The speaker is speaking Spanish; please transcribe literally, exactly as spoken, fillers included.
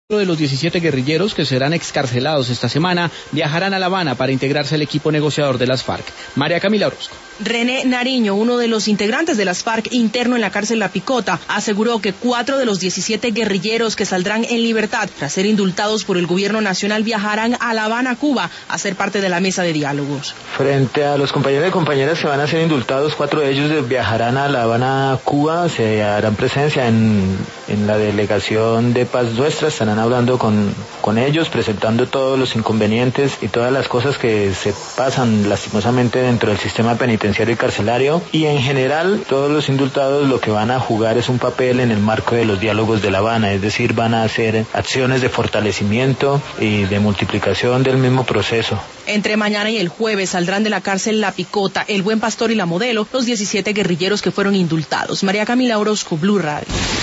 De los diecisiete guerrilleros que serán excarcelados esta semana viajarán a La Habana para integrarse al equipo negociador de las FARC. María Camila Orozco. René Nariño, uno de los integrantes de las FARC interno en la cárcel La Picota, aseguró que cuatro de los diecisiete guerrilleros que saldrán en libertad tras ser indultados por el gobierno nacional viajarán a La Habana, Cuba, a ser parte de la mesa de diálogos. Frente a los compañeros y compañeras que van a ser indultados, cuatro de ellos viajarán a La Habana, Cuba, se harán presencia en, en la delegación de Paz Nuestra, estarán hablando con, con ellos, presentando todos los inconvenientes y todas las cosas que se pasan lastimosamente dentro del sistema penitenciario y carcelario, y en general todos los indultados lo que van a jugar es un papel en el marco de los diálogos de La Habana, es decir, van a hacer acciones de fortalecimiento y de multiplicación del mismo proceso. Entre mañana y el jueves saldrán de la cárcel La Picota, El Buen Pastor y La Modelo los diecisiete guerrilleros que fueron indultados. María Camila Orozco, Blue Radio.